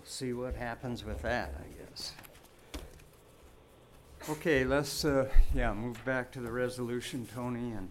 see what happens with that, I guess. Okay, let's, move back to the resolution, Tony, and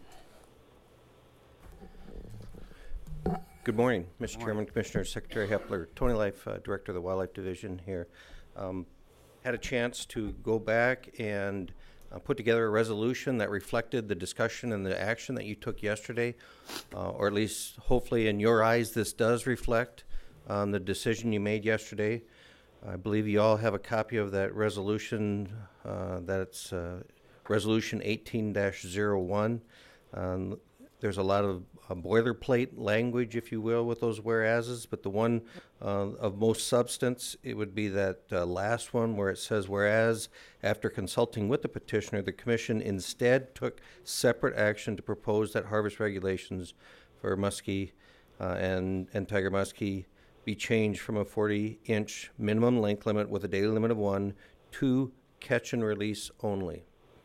Good morning, Mr. Chairman, Commissioners, Secretary Hepler, Tony Life, Director of the Wildlife Division here. Had a chance to go back and put together a resolution that reflected the discussion and the action that you took yesterday, or at least hopefully in your eyes this does reflect the decision you made yesterday. I believe you all have a copy of that resolution. That's Resolution 18-01. There's a lot of boilerplate language, if you will, with those whereases, but the one of most substance, it would be that last one where it says, whereas after consulting with the petitioner, the commission instead took separate action to propose that harvest regulations for muskie and tiger muskie be changed from a 40-inch minimum length limit with a daily limit of 1 to catch and release only.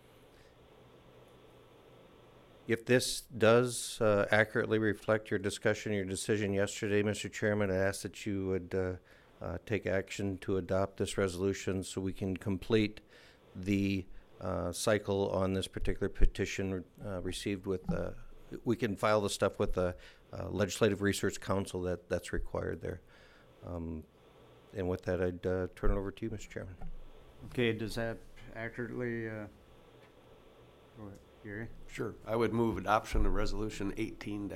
If this does accurately reflect your discussion, your decision yesterday, Mr. Chairman, I ask that you would take action to adopt this resolution so we can complete the cycle on this particular petition received with, we can file the stuff with the Legislative Research Council that's required there. And with that, I'd turn it over to you, Mr. Chairman. okay, does that accurately, go ahead, Gary? Sure. I would move adoption of resolution 18-01.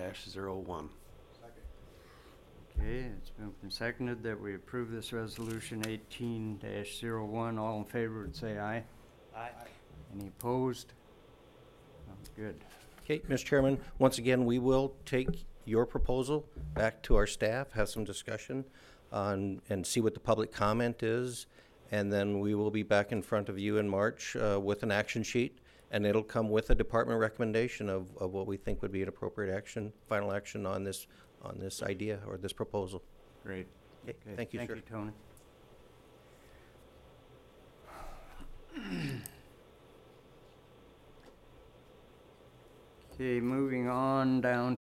Okay, it's been seconded that we approve this resolution 18-01. All in favor would say aye. Aye. Any opposed? Good. Okay, Mr. Chairman, once again, we will take your proposal back to our staff, have some discussion on, and see what the public comment is, and then we will be back in front of you in March with an action sheet, and it'll come with a department recommendation of what we think would be an appropriate action, final action on this idea or this proposal. Great. Okay, thank you, sir. Thank you, Tony. Okay, moving on down